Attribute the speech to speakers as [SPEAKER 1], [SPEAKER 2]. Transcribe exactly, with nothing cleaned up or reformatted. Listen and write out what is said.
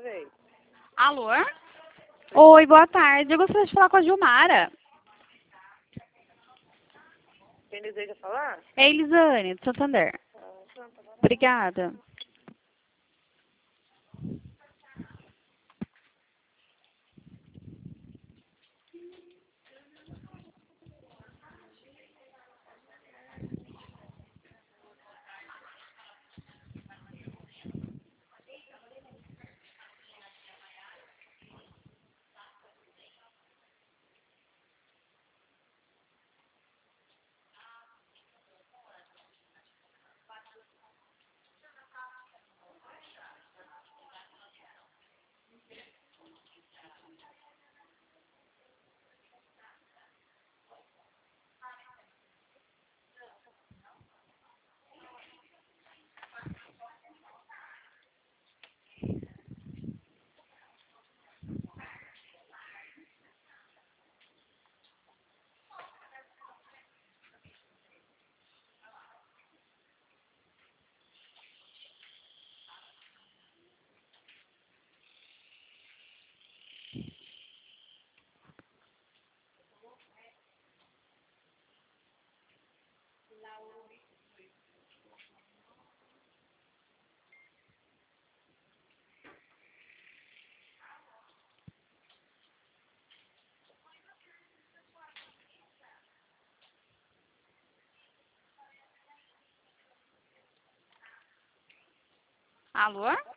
[SPEAKER 1] vez.
[SPEAKER 2] Alô? Oi, boa tarde. Eu gostaria de falar com a Gilmara.
[SPEAKER 1] Quem deseja falar?
[SPEAKER 2] É Elisane, de Santander.
[SPEAKER 1] Ah, tá bom.
[SPEAKER 2] Obrigada. Alô?